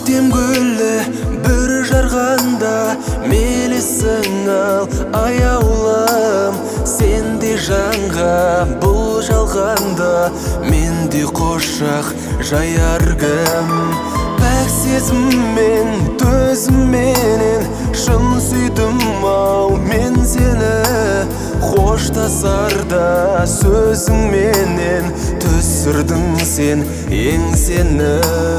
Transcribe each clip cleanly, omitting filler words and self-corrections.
Көктем гүлі бір жарғанда мелесің ал аяулым. Сенде жанға бұл жалғанда менде қошақ жаяр кім. Пәк сезіммен төзімменен шын сүйдім ау мен сені. Қоштасарда сөзіңменен түсірдің сен еңсені.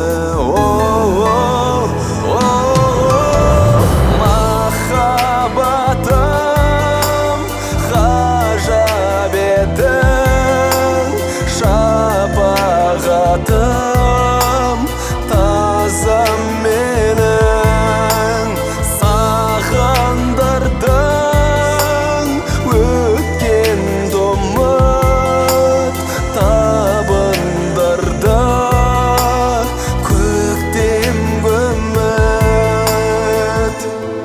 Махаббатым ғажап едің, шапағатым таза менің. Сағындырдың өткен ұмыт, табындырды көктем үміт.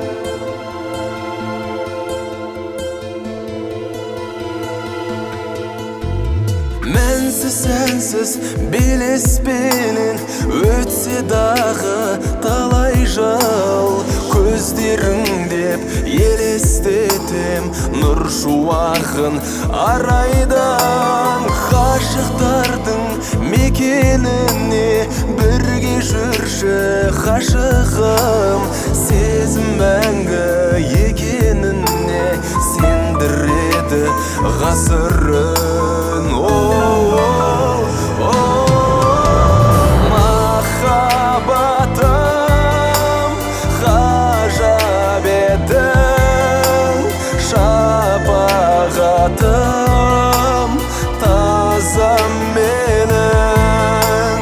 Мәнсіз сәнсіз белеспенен өтсе дағы талай жыл. Көздерің деп елестетем нұр шуағын арайдан. Ғашықтардың мекеніне бірге жүрші ғашығым. Сезім мәңгі екеніне сендіреді ғасырын. Махаббатым ғажап едің, шапағатым таза менің.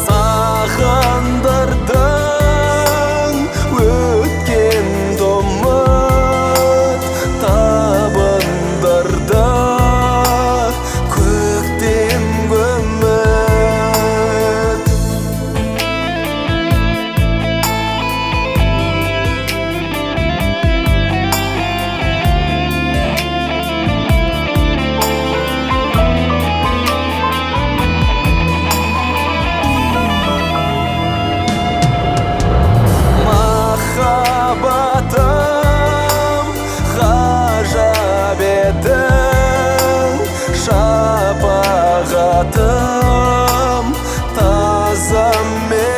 Сағындырдың өткен ұмыт, табындырды көктем үміт. Махаббатым ғажап едің, шапағатым таза